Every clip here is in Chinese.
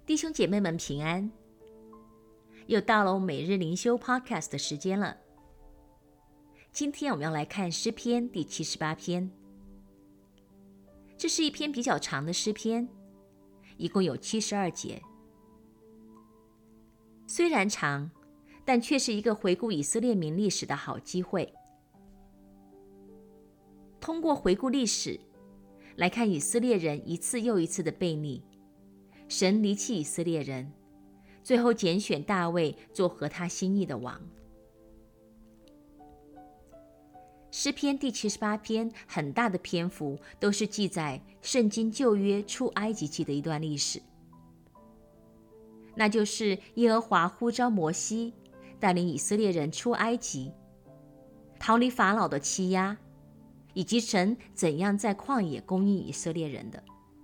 弟兄姐妹们平安，又到了我每日灵修 Podcast 的时间了。今天我们要来看诗篇第78篇。这是一篇比较长的诗篇，一共有72节。虽然长，但却是一个回顾以色列民历史的好机会。通过回顾历史，来看以色列人一次又一次的悖逆，神离弃以色列人，最后拣选大卫做合他心意的王。诗篇第78篇很大的篇幅都是记载圣经旧约出埃及记的一段历史，那就是耶和华呼召摩西带领以色列人出埃及，逃离法老的欺压，以及神怎样在旷野供应以色列人的。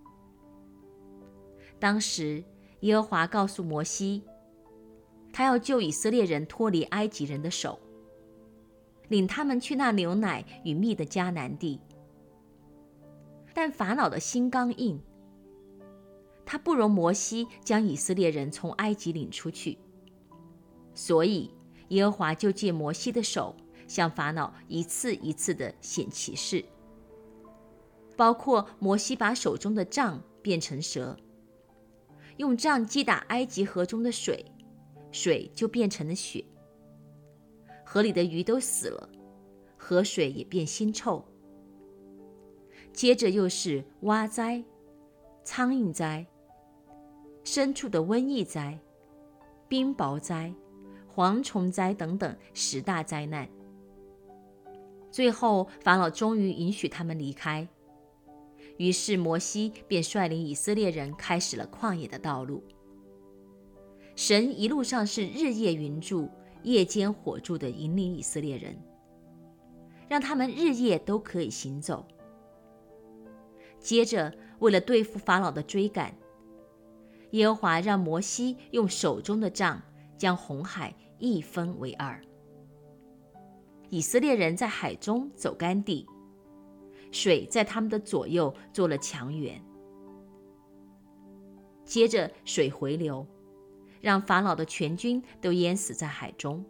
当时耶和华告诉摩西，他要救以色列人脱离埃及人的手，领他们去那牛奶与蜜的迦南地。但法老的心刚硬，他不容摩西将以色列人从埃及领出去，所以耶和华就借摩西的手向法老一次一次地显奇事，包括摩西把手中的杖变成蛇，用杖击打埃及河中的水，水就变成了血，河里的鱼都死了，河水也变腥臭。接着又是蛙灾、苍蝇灾、牲畜的瘟疫灾、冰雹灾、蝗虫灾等等10大灾难。最后法老终于允许他们离开，于是摩西便率领以色列人开始了旷野的道路。神一路上是日夜云柱、夜间火柱的引领以色列人，让他们日夜都可以行走。接着为了对付法老的追赶，耶和华让摩西用手中的杖将红海一分为二，以色列人在海中走干地，水在他们的左右做了墙垣。接着水回流，让法老的全军都淹死在海中。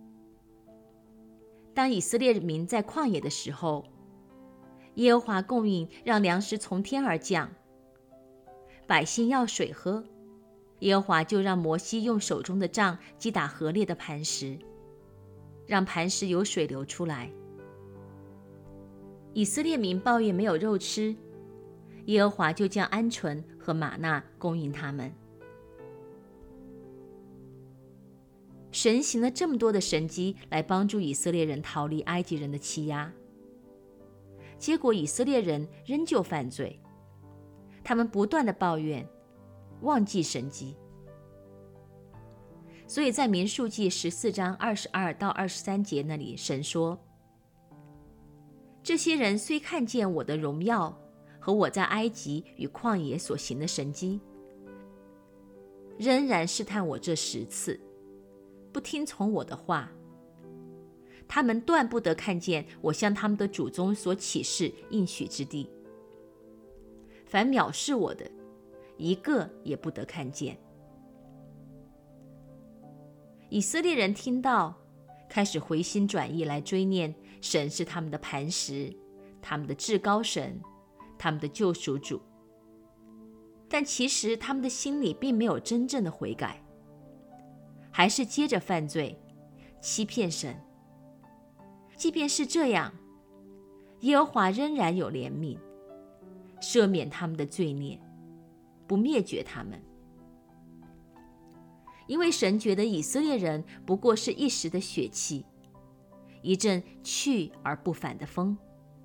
当以色列民在旷野的时候，耶和华供应，让粮食从天而降，百姓要水喝，耶和华就让摩西用手中的杖击打河裂的磐石，让磐石有水流出来。以色列民抱怨没有肉吃，耶和华就将鹌鹑和玛纳供应他们。神行了这么多的神迹来帮助以色列人逃离埃及人的欺压，结果以色列人仍旧犯罪，他们不断的抱怨，忘记神迹。所以在民数记14章22到23节那里，神说，这些人虽看见我的荣耀和我在埃及与旷野所行的神迹，仍然试探我这10次，不听从我的话。他们断不得看见我向他们的祖宗所起誓应许之地。凡藐视我的，一个也不得看见。以色列人听到，开始回心转意来追念神是他们的磐石，他们的至高神，他们的救赎主。但其实他们的心里并没有真正的悔改，还是接着犯罪，欺骗神。即便是这样，耶和华仍然有怜悯，赦免他们的罪孽，不灭绝他们。因为神觉得以色列人不过是一时的血气，一阵去而不返的风。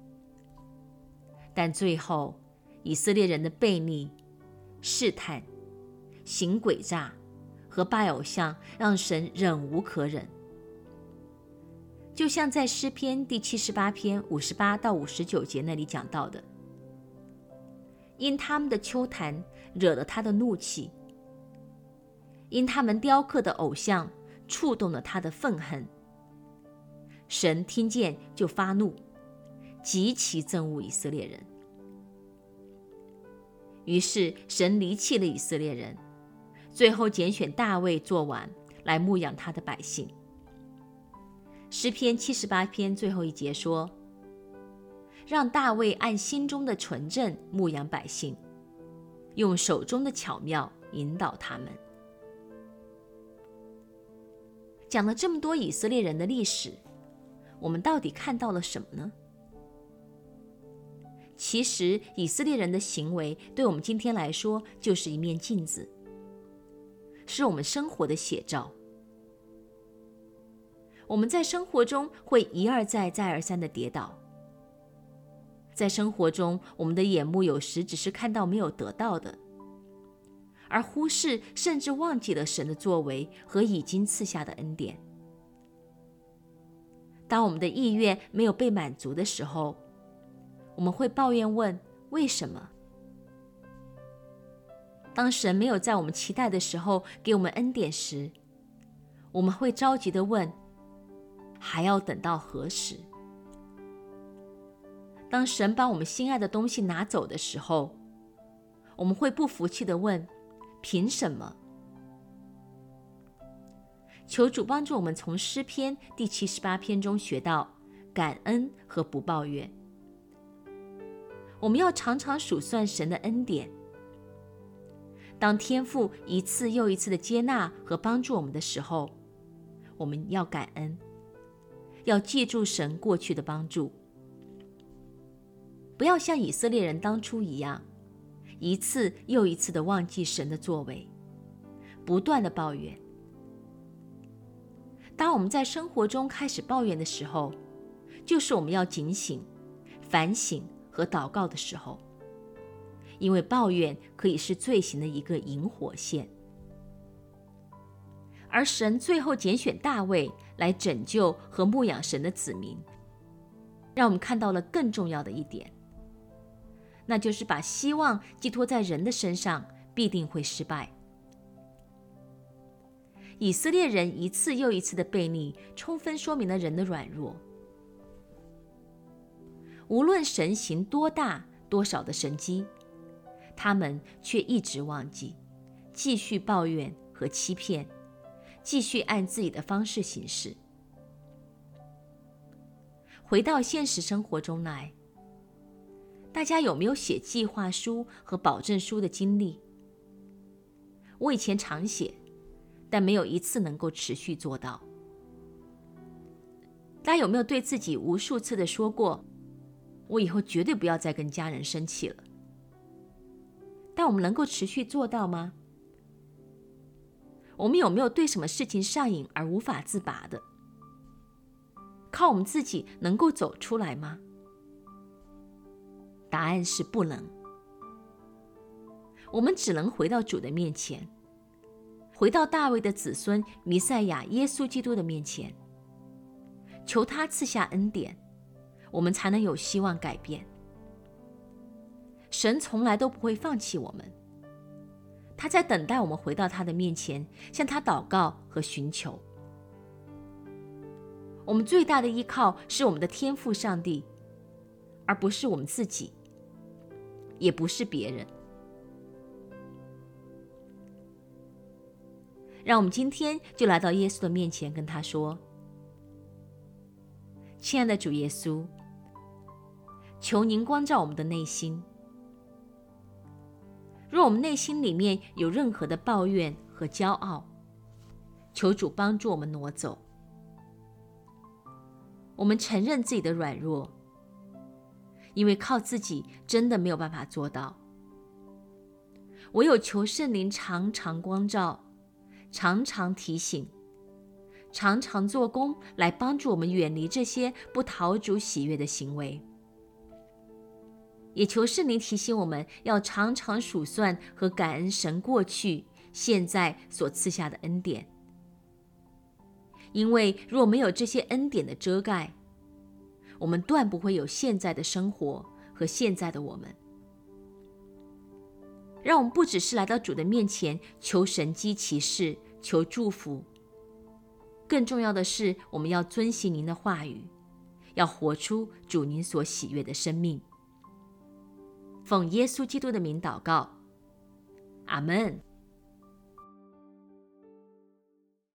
但最后以色列人的悖逆、试探、行诡诈和拜偶像，让神忍无可忍。就像在诗篇第78篇58到59节那里讲到的，因他们的丘坛惹了他的怒气，因他们雕刻的偶像触动了他的愤恨，神听见就发怒，极其憎恶以色列人。于是神离弃了以色列人， 最后拣选大卫做王，来牧养他的百姓。诗篇78篇最后一节说，让大卫按心中的纯正牧养百姓，用手中的巧妙引导他们。讲了这么多以色列人的历史，我们到底看到了什么呢？其实以色列人的行为对我们今天来说就是一面镜子，是我们生活的写照。我们在生活中会一而再再而三的跌倒，在生活中我们的眼目有时只是看到没有得到的，而忽视甚至忘记了神的作为和已经赐下的恩典。当我们的意愿没有被满足的时候，我们会抱怨问为什么？当神没有在我们期待的时候给我们恩典时，我们会着急地问，还要等到何时？当神把我们心爱的东西拿走的时候，我们会不服气地问，凭什么？求主帮助我们从诗篇第78篇中学到感恩和不抱怨。我们要常常数算神的恩典。当天父一次又一次的接纳和帮助我们的时候，我们要感恩，要记住神过去的帮助。不要像以色列人当初一样，一次又一次的忘记神的作为，不断的抱怨。当我们在生活中开始抱怨的时候，就是我们要警醒、反省和祷告的时候，因为抱怨可以是罪行的一个引火线。而神最后拣选大卫来拯救和牧养神的子民，让我们看到了更重要的一点，那就是把希望寄托在人的身上必定会失败。以色列人一次又一次的悖逆，充分说明了人的软弱。无论神行多大多少的神迹，他们却一直忘记，继续抱怨和欺骗，继续按自己的方式行事。回到现实生活中来，大家有没有写计划书和保证书的经历？我以前常写，但没有一次能够持续做到。大家有没有对自己无数次的说过，我以后绝对不要再跟家人生气了？但我们能够持续做到吗？我们有没有对什么事情上瘾而无法自拔的？靠我们自己能够走出来吗？答案是不能。我们只能回到主的面前，回到大卫的子孙弥赛亚耶稣基督的面前，求他赐下恩典，我们才能有希望改变。神从来都不会放弃我们，他在等待我们回到他的面前，向他祷告和寻求。我们最大的依靠是我们的天父上帝，而不是我们自己，也不是别人。让我们今天就来到耶稣的面前，跟他说，亲爱的主耶稣，求您光照我们的内心。若我们内心里面有任何的抱怨和骄傲，求主帮助我们挪走。我们承认自己的软弱，因为靠自己真的没有办法做到。唯有求圣灵常常光照，常常提醒，常常做工，来帮助我们远离这些不讨主喜悦的行为。也求圣灵提醒我们要常常数算和感恩神过去、现在所赐下的恩典。因为若没有这些恩典的遮盖，我们断不会有现在的生活和现在的我们。让我们不只是来到主的面前求神迹奇事、求祝福，更重要的是我们要遵行您的话语，要活出主您所喜悦的生命。奉耶稣基督的名祷告，阿们。